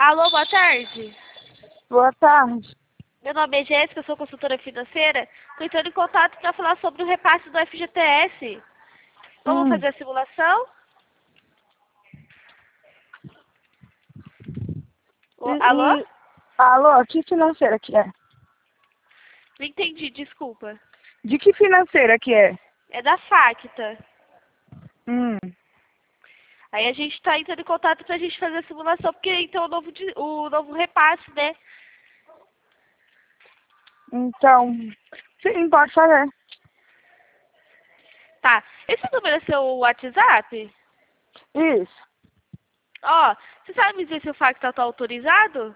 Alô, boa tarde. Boa tarde. Meu nome é Jéssica, eu sou consultora financeira. Estou entrando em contato para falar sobre o repasse do FGTS. Vamos fazer a simulação? Alô? Alô, que financeira que é? Não entendi, desculpa. De que financeira que é? É da Facta. Hum. Aí a gente está entrando em contato para a gente fazer a simulação, porque então o novo repasse, né? Então, sim, pode fazer. Tá. Esse número é seu WhatsApp? Isso. Ó, você sabe me dizer se o Facta está autorizado?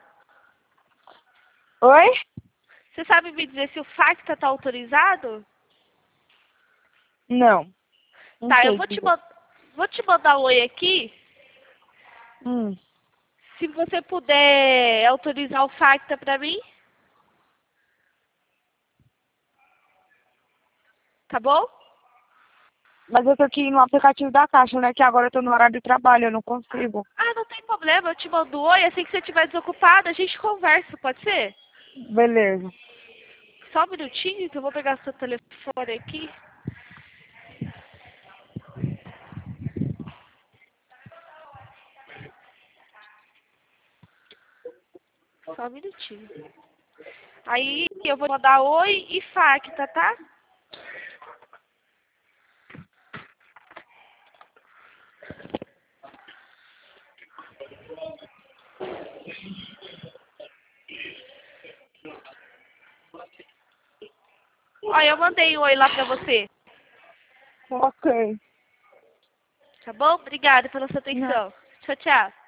Oi? Você sabe me dizer se o Facta está autorizado? Não. Não Tá, eu sei dizer. vou te mandar um oi aqui. Hum. Se você puder autorizar o Facta para mim. Tá bom? Mas eu tô aqui no aplicativo da Caixa, né? Que agora eu tô no horário de trabalho, eu não consigo. Ah, não tem problema, eu te mando um oi. Assim que você estiver desocupado, a gente conversa, pode ser? Beleza. Só um minutinho que eu vou pegar seu telefone aqui. Só um minutinho. Aí eu vou mandar oi e Facta, tá? Ó, eu mandei um oi lá pra você. Ok. Tá bom? Obrigada pela sua Não. atenção. Tchau, tchau.